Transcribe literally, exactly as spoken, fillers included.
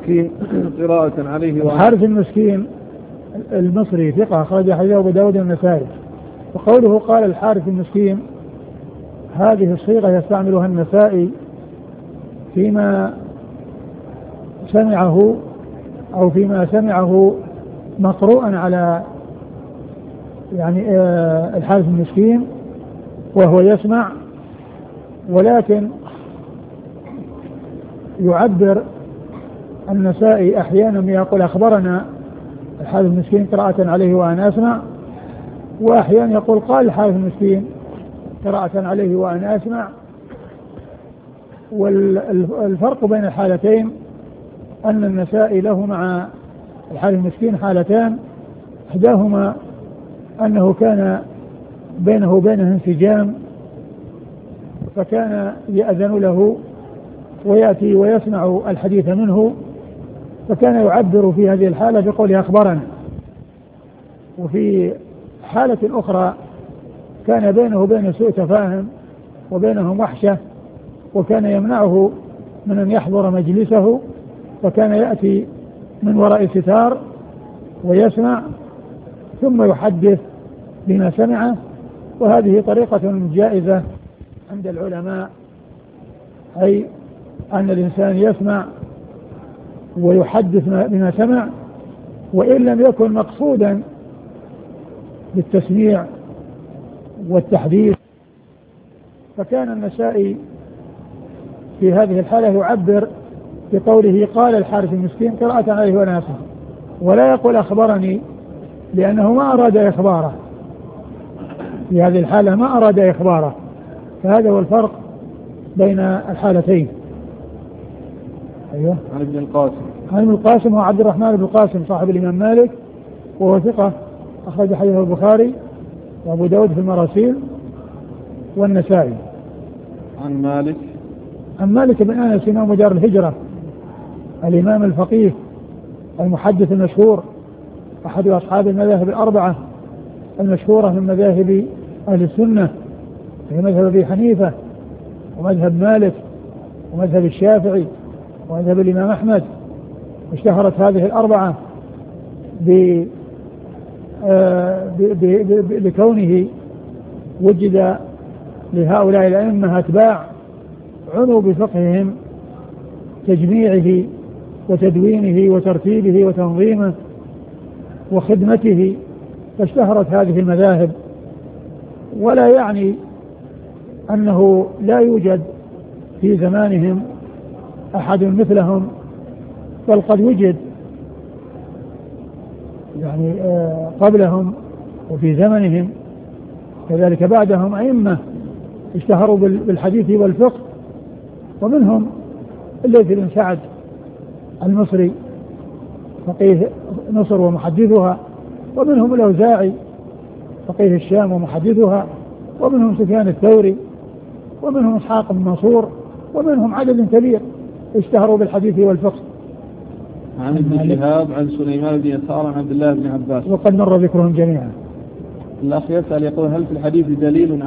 المسكين قراءة عليه وأنا الحارث المسكين المصري ثقة أخرج حديثه أبو داود والنسائي. وقوله قال الحارث المسكين هذه الصيغة يستعملها النسائي فيما سمعه أو فيما سمعه مقروءا على يعني آه الحارث المسكين وهو يسمع، ولكن يعبر النسائي أحيانا يقول أخبرنا الحارث المسكين قراءة عليه وأنا أسمع، وأحيانا يقول قال الحارث المسكين قراءة عليه وأنا أسمع. والفرق بين الحالتين أن النسائي له مع الحارث المسكين حالتان، إحداهما أنه كان بينه وبينه انسجام، فكان يأذن له ويأتي ويسمع الحديث منه، فكان يعبر في هذه الحالة بقوله أخبرنا. وفي حالة أخرى كان بينه وبين سوء تفاهم وبينهم وحشة، وكان يمنعه من أن يحضر مجلسه، فكان يأتي من وراء ستار ويسمع ثم يحدث بما سمعه. وهذه طريقة جائزة عند العلماء، أي أن الإنسان يسمع ويحدث بما سمع وإن لم يكن مقصودا بالتسميع والتحديث. فكان النسائي في هذه الحالة يعبر بقوله قال الحارث المسكين قراءة عليه وأنا أسمع، ولا يقول أخبرني، لأنه ما أراد إخباره في هذه الحالة، ما أراد إخباره. فهذا هو الفرق بين الحالتين. أيوه. عن ابن القاسم عن ابن القاسم هو عبد الرحمن بن القاسم صاحب الإمام مالك، وهو ثقة أخرج حديثه البخاري وأبو داود في المراسيل والنسائي. عن مالك عن مالك بن أنس إمام دار الهجرة الإمام الفقيه المحدث المشهور، أحد أصحاب المذاهب الأربعة المشهورة من مذاهب أهل السنة، هي مذهب أبي حنيفة ومذهب مالك ومذهب الشافعي ومذهب الإمام أحمد. اشتهرت هذه الأربعة بكونه وجد لهؤلاء الأئمة أتباع عنوا بفقههم تجميعه وتدوينه وترتيبه وتنظيمه وخدمته، فاشتهرت هذه المذاهب. ولا يعني أنه لا يوجد في زمانهم أحد مثلهم، بل قد وجد يعني قبلهم وفي زمنهم كذلك بعدهم أئمة اشتهروا بالحديث والفقه، ومنهم الليث بن سعد المصري فقيه مصر ومحدثها، ومنهم الأوزاعي فقيه الشام ومحدثها، ومنهم سفيان الثوري، ومنهم إسحاق بن منصور، ومنهم عدد كبير اشتهروا بالحديث والفقه. عن ابن شهاب عن سليمان بن يسار عن عبد الله بن عباس، وقد مر ذكرهم جميعا. الأخ يسأل يقول هل في الحديث دليل